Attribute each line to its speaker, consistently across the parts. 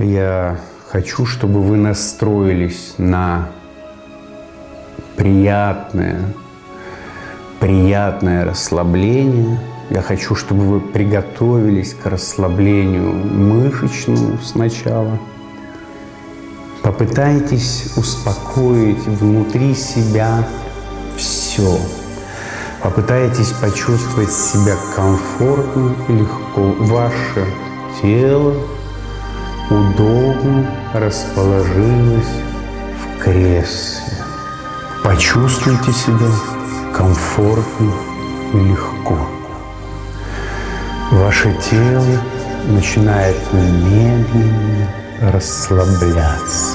Speaker 1: Я хочу, чтобы вы настроились на приятное расслабление. Я хочу, чтобы вы приготовились к расслаблению мышечному сначала. Попытайтесь успокоить внутри себя все. Попытайтесь почувствовать себя комфортно и легко. Ваше тело удобно расположилось в кресле. Почувствуйте себя комфортно и легко. Ваше тело начинает медленно расслабляться.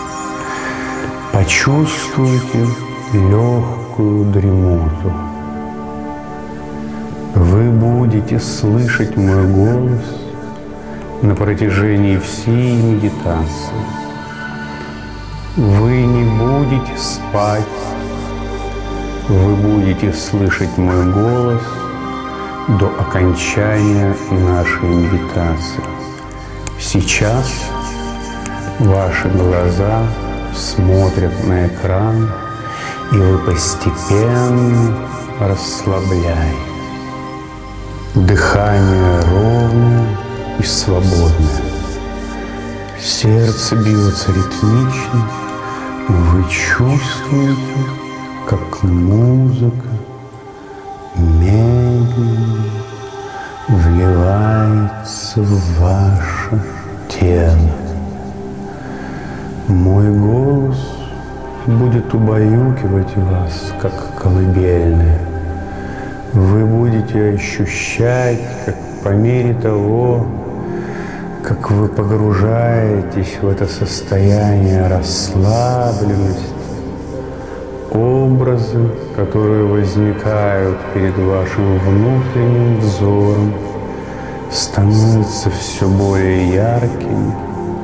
Speaker 1: Почувствуйте легкую дремоту. Вы будете слышать мой голос на протяжении всей медитации. Вы не будете спать, вы будете слышать мой голос до окончания нашей медитации. Сейчас ваши глаза смотрят на экран, и вы постепенно расслабляетесь. Дыхание ровное и свободное. Сердце бьется ритмично. Вы чувствуете, как музыка медленно вливается в ваше тело. Мой голос будет убаюкивать вас, как колыбельная. Вы будете ощущать, как по мере того, как вы погружаетесь в это состояние расслабленности, образы, которые возникают перед вашим внутренним взором, становятся все более яркими,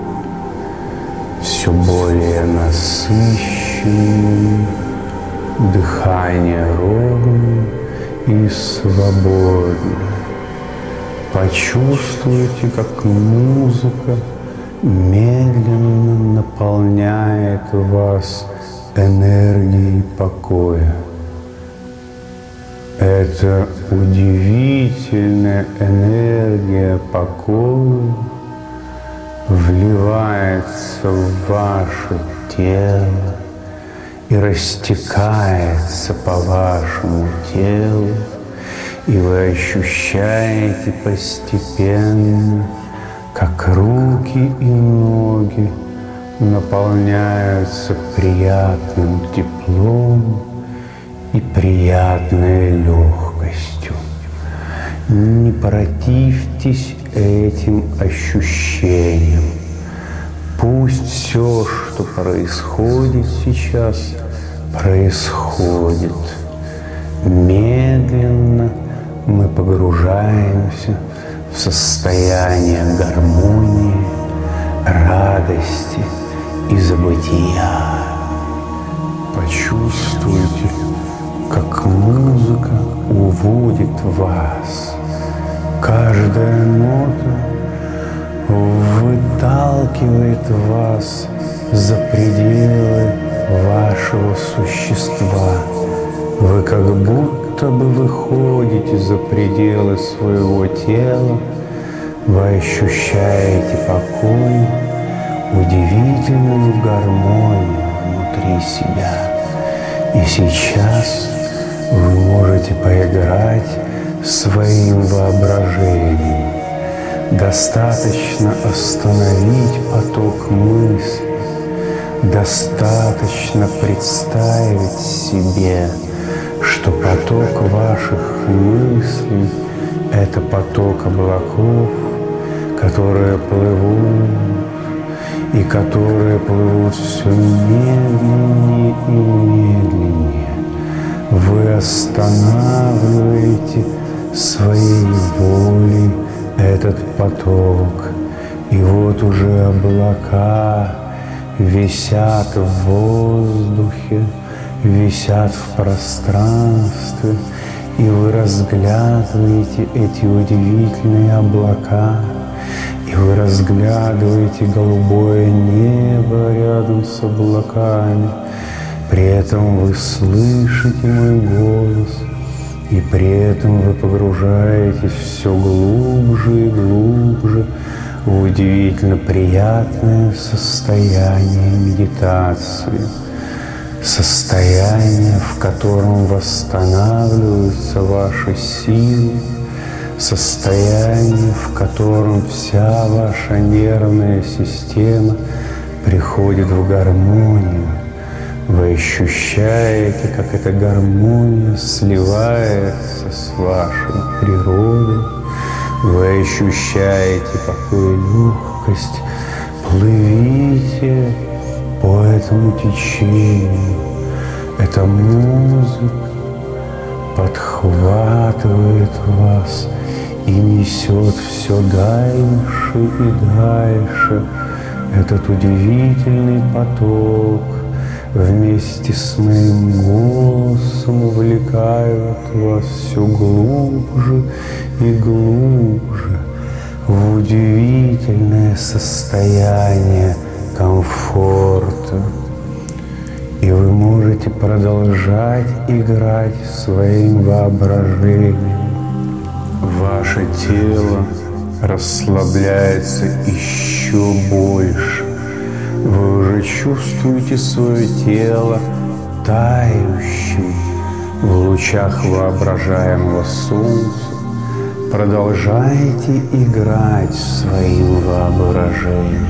Speaker 1: все более насыщенными, дыхание ровное и свободное. Почувствуйте, как музыка медленно наполняет вас энергией покоя. Эта удивительная энергия покоя вливается в ваше тело и растекается по вашему телу, и вы ощущаете постепенно, как руки и ноги наполняются приятным теплом и приятной легкостью. Не противьтесь этим ощущениям. Пусть все, что происходит сейчас, происходит. Медленно мы погружаемся в состояние гармонии, радости и забытия. Почувствуйте, как музыка уводит вас. Каждая нота выталкивает вас за пределы вашего существа. Вы как будто бы выходите за пределы своего тела. Вы ощущаете покой, удивительную гармонию внутри себя. И сейчас вы можете поиграть своим воображением. Достаточно остановить поток мыслей. Достаточно представить себе, что поток ваших мыслей – это поток облаков, которые плывут, и которые плывут все медленнее и медленнее. Вы останавливаете своей волей этот поток, и вот уже облака висят в воздухе, висят в пространстве, и вы разглядываете эти удивительные облака, и вы разглядываете голубое небо рядом с облаками. При этом вы слышите мой голос, и при этом вы погружаетесь все глубже и глубже в удивительно приятное состояние медитации. Состояние, в котором восстанавливаются ваши силы, состояние, в котором вся ваша нервная система приходит в гармонию. Вы ощущаете, как эта гармония сливается с вашей природой. Вы ощущаете такую легкость. Плывите по этому течению. Эта музыка подхватывает вас и несет все дальше и дальше. Этот удивительный поток вместе с моим голосом увлекает вас все глубже и глубже в удивительное состояние комфорта. И вы можете продолжать играть своим воображением. Ваше тело расслабляется еще больше. Вы уже чувствуете свое тело тающим в лучах воображаемого солнца. Продолжайте играть своим воображением.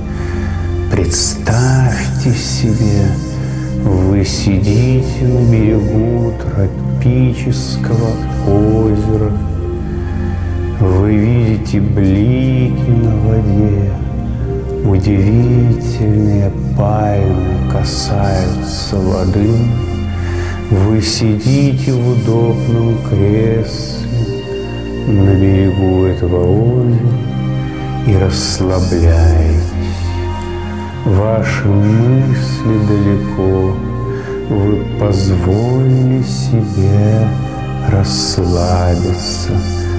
Speaker 1: Представьте себе, вы сидите на берегу тропического озера. Вы видите блики на воде. Удивительные пальмы касаются воды. Вы сидите в удобном кресле на берегу этого озера и расслабляетесь. Ваши мысли далеко. Вы позволили себе расслабиться.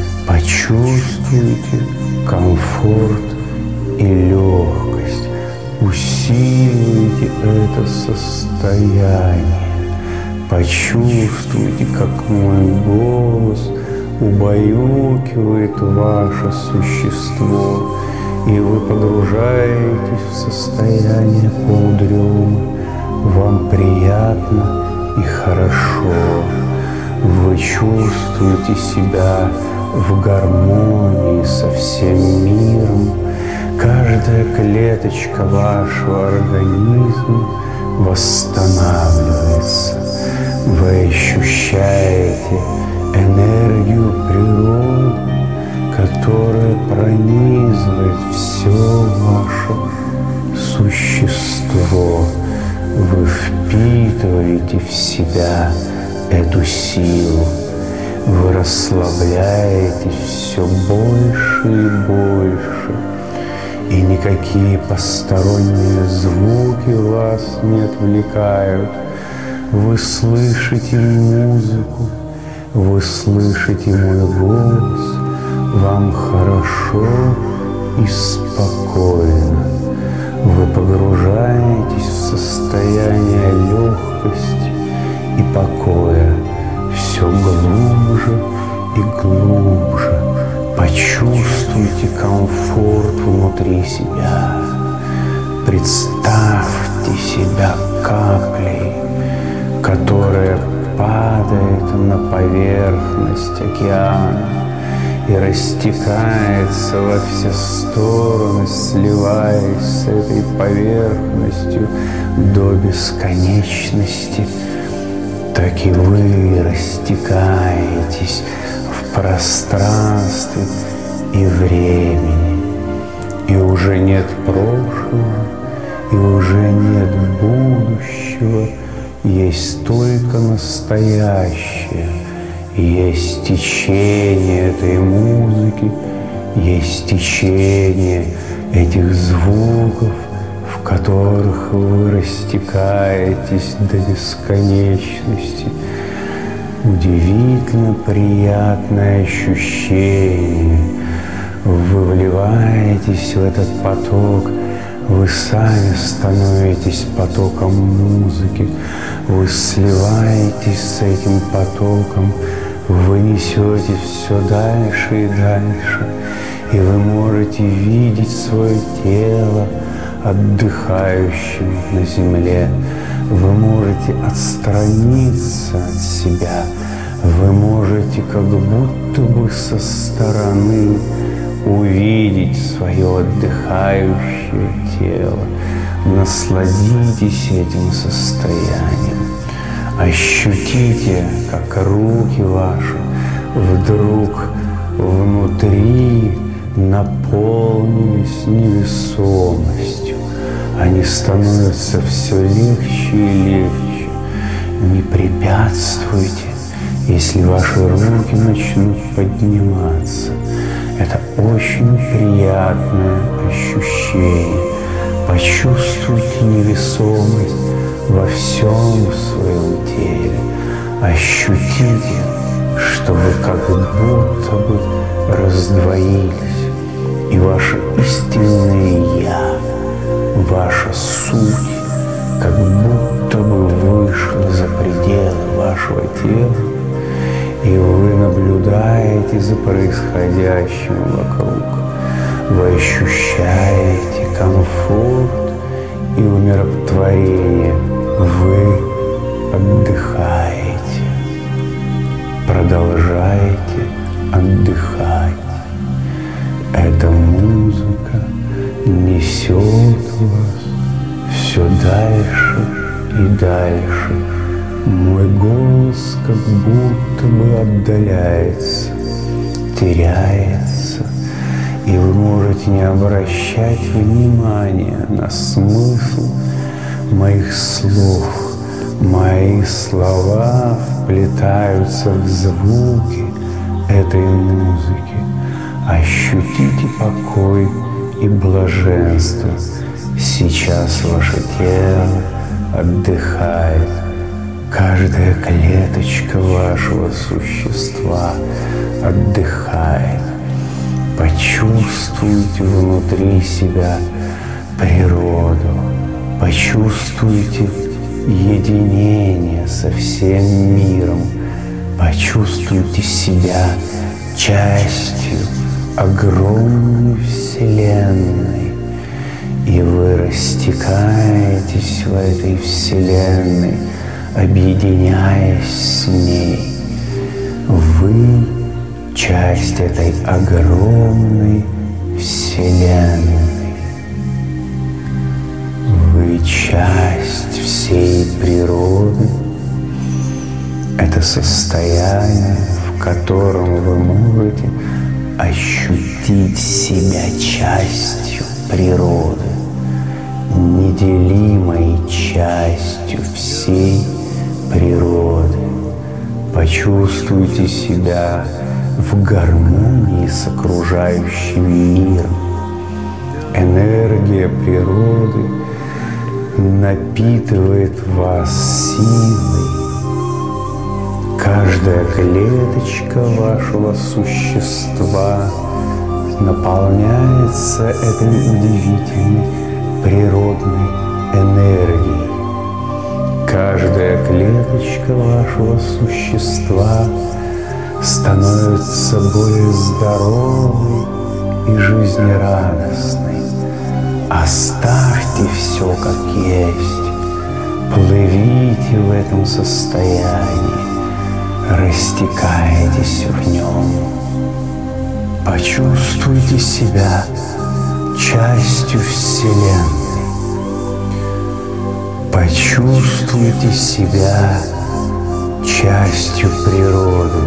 Speaker 1: Почувствуйте комфорт и легкость. Усиливайте это состояние. Почувствуйте, как мой голос убаюкивает ваше существо, и вы погружаетесь в состояние полудремы. Вам приятно и хорошо. Вы чувствуете себя в гармонии со всем миром. Каждая клеточка вашего организма восстанавливается. Вы ощущаете энергию природы, которая пронизывает все ваше существо. Вы впитываете в себя эту силу. Вы расслабляетесь все больше и больше. И никакие посторонние звуки вас не отвлекают. Вы слышите музыку, вы слышите мой голос. Вам хорошо и спокойно. Вы погружаетесь в состояние легкости и покоя все глубже и глубже. Почувствуйте комфорт внутри себя. Представьте себя каплей, которая падает на поверхность океана и растекается во все стороны, сливаясь с этой поверхностью до бесконечности. Так и вы растекаетесь в пространстве и времени. И уже нет прошлого, и уже нет будущего. Есть только настоящее. Есть течение этой музыки, есть течение этих звуков, в которых вы растекаетесь до бесконечности. Удивительно приятное ощущение. Вы вливаетесь в этот поток, вы сами становитесь потоком музыки, вы сливаетесь с этим потоком, вы несете все дальше и дальше, и вы можете видеть свое тело отдыхающим на земле. Вы можете отстраниться от себя, вы можете как будто бы со стороны увидеть свое отдыхающее тело. Насладитесь этим состоянием. Ощутите, как руки ваши вдруг внутри наполнились невесомостью. Они становятся все легче и легче. Не препятствуйте, если ваши руки начнут подниматься. Это очень приятное ощущение. Почувствуйте невесомость во всем своем теле. Ощутите, что вы как будто бы раздвоились, и ваше истинное «Я», ваша суть, как будто бы вышла за пределы вашего тела, и вы наблюдаете за происходящим вокруг. Вы ощущаете комфорт и умиротворение. Вы отдыхаете. Продолжайте отдыхать. Эта музыка несет вас все дальше и дальше. Мой голос как будто бы отдаляется, теряется, и вы можете не обращать внимания на смысл моих слов. Мои слова вплетаются в звуки этой музыки. Ощутите покой и блаженство. Сейчас ваше тело отдыхает. Каждая клеточка вашего существа отдыхает. Почувствуйте внутри себя природу. Почувствуйте единение со всем миром. Почувствуйте себя частью огромной Вселенной. И вы растекаетесь в этой Вселенной, объединяясь с ней. Вы часть этой огромной Вселенной. Вы часть всей природы. Это состояние, в котором вы можете ощутить себя частью природы, неделимой частью всей природы. Почувствуйте себя в гармонии с окружающим миром. Энергия природы напитывает вас силой. Каждая клеточка вашего существа наполняется этой удивительной природной энергией. Каждая клеточка вашего существа становится более здоровой и жизнерадостной. Оставьте все как есть. Плывите в этом состоянии. Растекайтесь в нем. Почувствуйте себя частью Вселенной. Почувствуйте себя частью природы.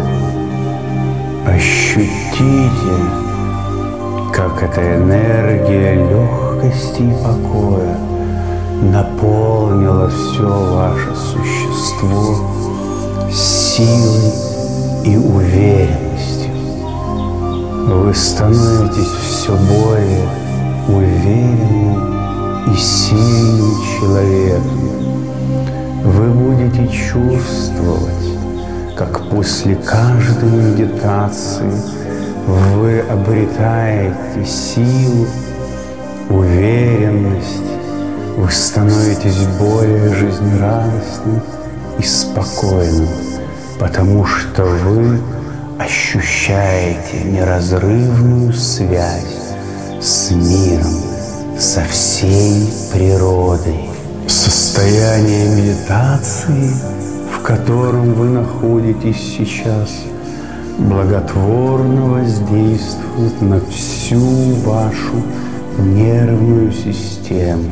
Speaker 1: Ощутите, как эта энергия легкости и покоя наполнила все ваше существо силой и уверенностью. Вы становитесь все более уверенным и сильным человеком. Вы будете чувствовать, как после каждой медитации вы обретаете силу, уверенность, вы становитесь более жизнерадостным и спокойным, потому что вы ощущаете неразрывную связь с миром, со всей природой. Состояние медитации, в котором вы находитесь сейчас, благотворно воздействует на всю вашу нервную систему.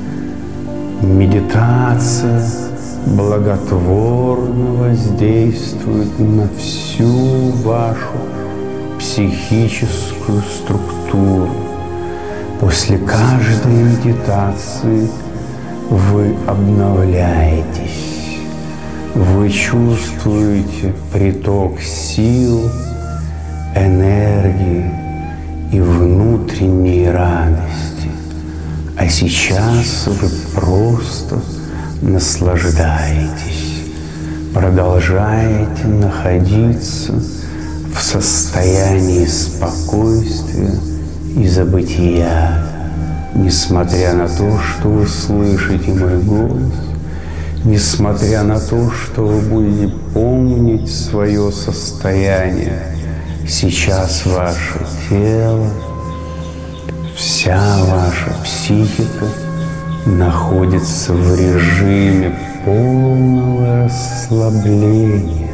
Speaker 1: Медитация благотворно воздействует на всю вашу психическую структуру. После каждой медитации вы обновляетесь, вы чувствуете приток сил, энергии и внутренней радости. А сейчас вы просто наслаждаетесь, продолжаете находиться в состоянии спокойствия и забытия, несмотря на то, что вы слышите мой голос, несмотря на то, что вы будете помнить свое состояние. Сейчас ваше тело, вся ваша психика находится в режиме полного расслабления.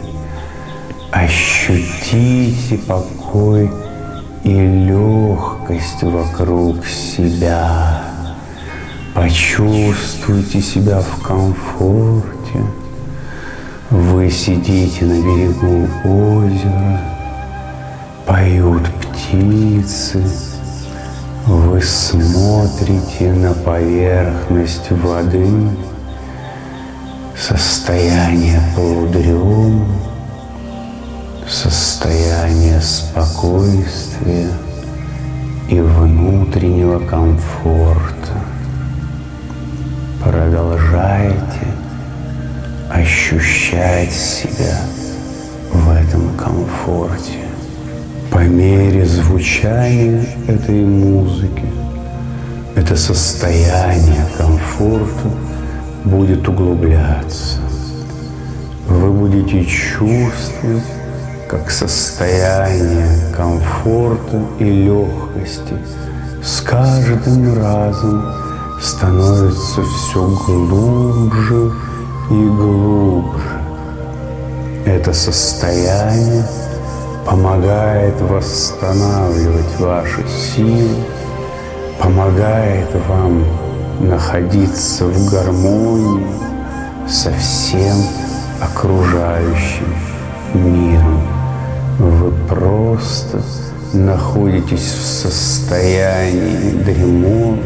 Speaker 1: Ощутите покой и легкость вокруг себя. Почувствуйте себя в комфорте. Вы сидите на берегу озера, поют птицы. Вы смотрите на поверхность воды, состояние полудрема, состояние спокойствия и внутреннего комфорта. Продолжайте ощущать себя в этом комфорте. По мере звучания этой музыки это состояние комфорта будет углубляться. Вы будете чувствовать, как состояние комфорта и легкости с каждым разом становится все глубже и глубже. Это состояние помогает восстанавливать ваши силы, помогает вам находиться в гармонии со всем окружающим миром. Вы просто находитесь в состоянии дремоты,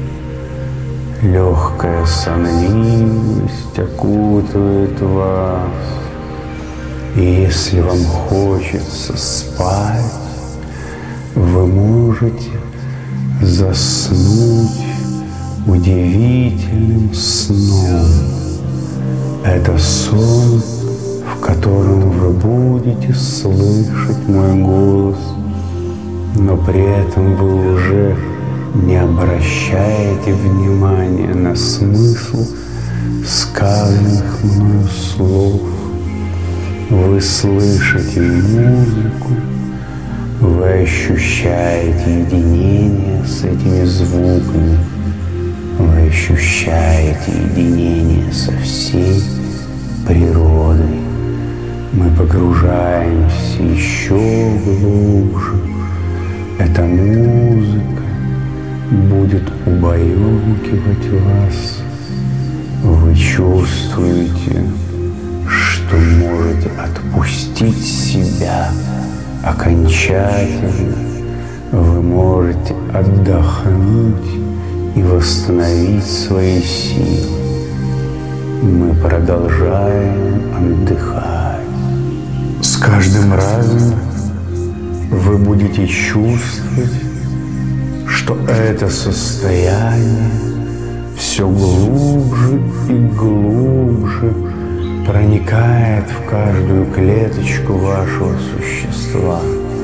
Speaker 1: легкая сонливость окутывает вас. И если вам хочется спать, вы можете заснуть удивительным сном. Это сон, в котором вы будете слышать мой голос, но при этом вы уже не обращаете внимания на смысл сказанных мною слов. Вы слышите музыку, вы ощущаете единение с этими звуками, вы ощущаете единение со всей природой. Мы погружаемся еще глубже. Эта музыка будет убаюкивать вас. Вы чувствуете, что можете отпустить себя окончательно. Вы можете отдохнуть и восстановить свои силы. Мы продолжаем отдыхать. С каждым разом вы будете чувствовать, что это состояние все глубже и глубже проникает в каждую клеточку вашего существа.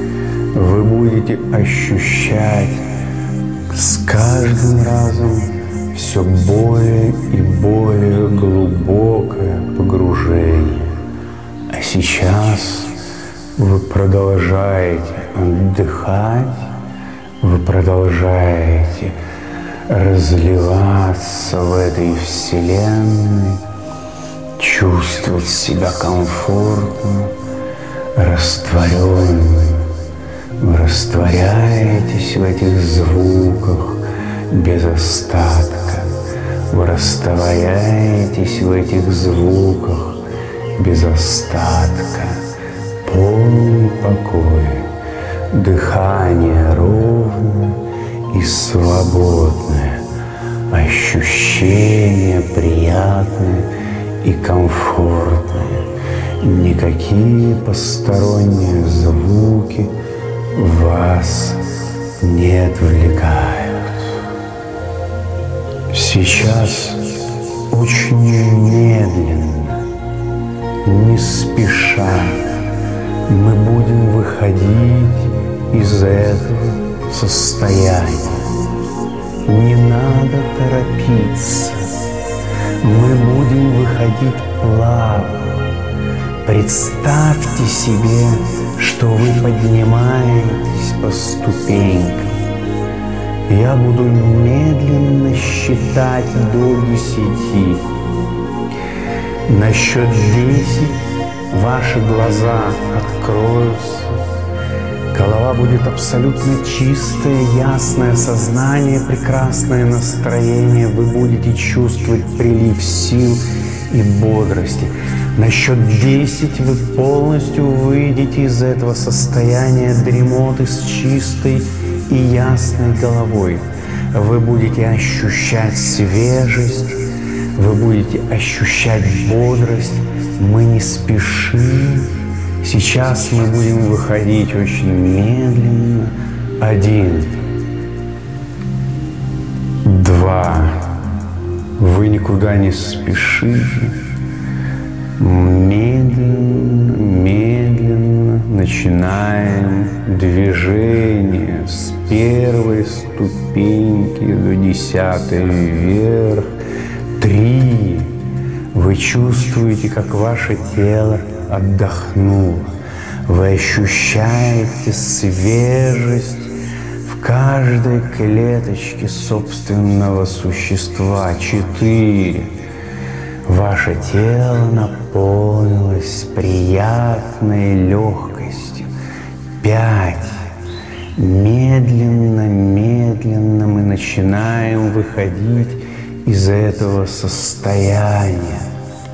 Speaker 1: вы будете ощущать с каждым разом все более и более глубокое погружение. А сейчас вы продолжаете отдыхать, вы продолжаете разливаться в этой вселенной, чувствовать себя комфортно, растворенным. Вы растворяетесь в этих звуках без остатка. Вы растворяетесь в этих звуках без остатка. Полный покой, дыхание ровное и свободное, ощущение приятное и комфортное. Никакие посторонние звуки вас не отвлекают. Сейчас очень медленно, не спеша, мы будем выходить из этого состояния. Не надо торопиться. Мы будем выходить плавно. Представьте себе, что вы поднимаетесь по ступенькам. Я буду медленно считать до 10. На счет 10 ваши глаза откроются. Голова будет абсолютно чистая, ясное сознание, прекрасное настроение. Вы будете чувствовать прилив сил и бодрости. На счет 10 вы полностью выйдете из этого состояния дремоты с чистой и ясной головой. Вы будете ощущать свежесть, вы будете ощущать бодрость. Мы не спешим. Сейчас мы будем выходить очень медленно. 1, 2. Вы никуда не спешите. Медленно, медленно начинаем движение с первой ступеньки до 10-й вверх. 3. Вы чувствуете, как ваше тело отдохнуло. Вы ощущаете свежесть в каждой клеточке собственного существа. 4. Ваше тело наполнилось приятной легкостью. 5. Медленно, медленно мы начинаем выходить из этого состояния.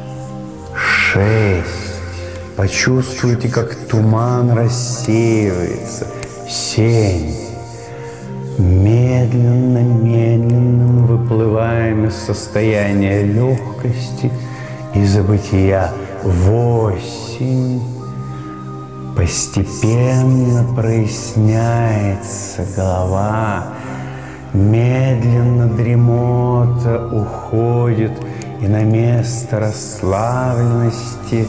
Speaker 1: 6. Почувствуйте, как туман рассеивается. 7. Медленно, медленно мы выплываем из состояния легкости и забытия. 8. Постепенно проясняется голова. Медленно дремота уходит, и на место расслабленности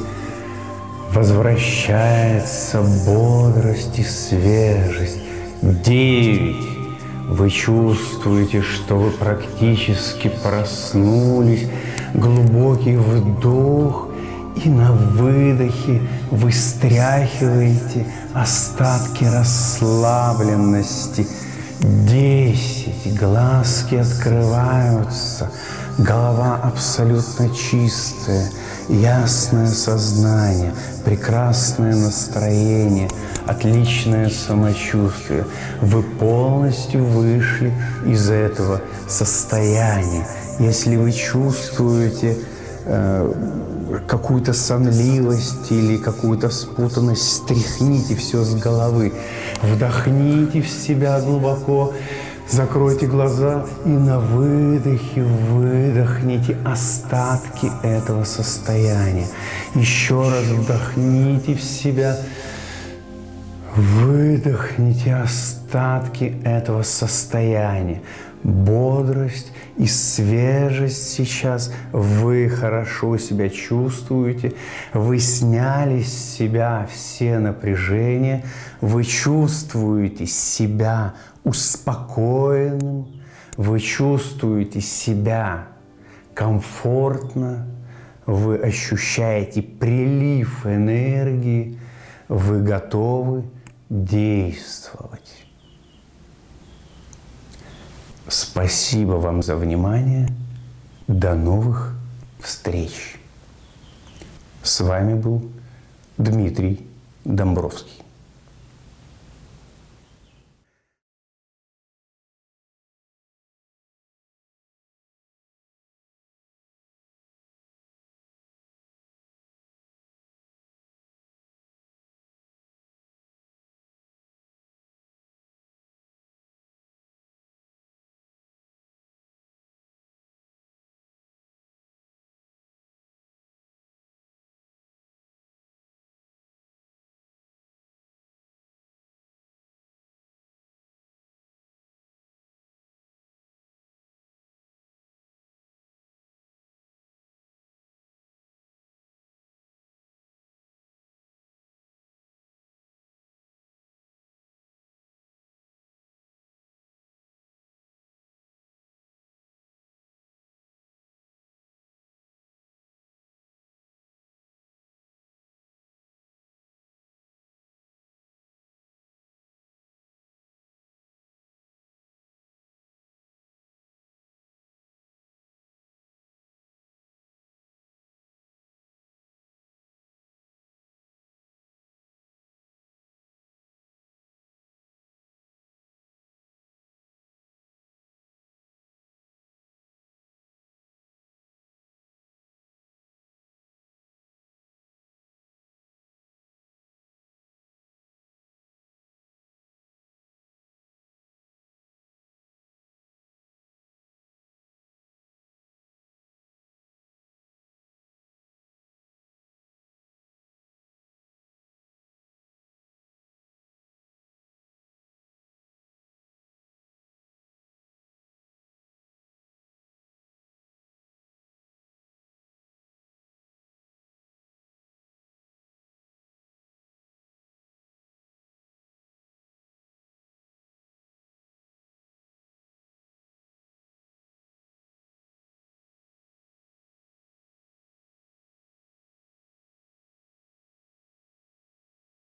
Speaker 1: возвращается бодрость и свежесть. 9. Вы чувствуете, что вы практически проснулись. Глубокий вдох, и на выдохе вы стряхиваете остатки расслабленности. 10. Глазки открываются. Голова абсолютно чистая. Ясное сознание, прекрасное настроение, отличное самочувствие. Вы полностью вышли из этого состояния. Если вы чувствуете какую-то сонливость или какую-то спутанность, стряхните все с головы. Вдохните в себя глубоко. Закройте глаза и на выдохе выдохните остатки этого состояния. Еще раз вдохните в себя, Выдохните остатки этого состояния. Бодрость и свежесть сейчас. Вы хорошо себя чувствуете. Вы сняли с себя все напряжения. Вы чувствуете себя успокоенным. Вы чувствуете себя комфортно. Вы ощущаете прилив энергии. Вы готовы действовать. Спасибо вам за внимание. До новых встреч. С вами был Дмитрий Домбровский.